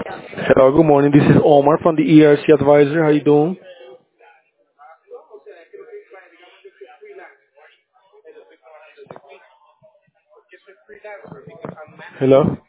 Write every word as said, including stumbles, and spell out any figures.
Hello, good morning. This is Omar from the E R C Advisor. How you doing? Hello.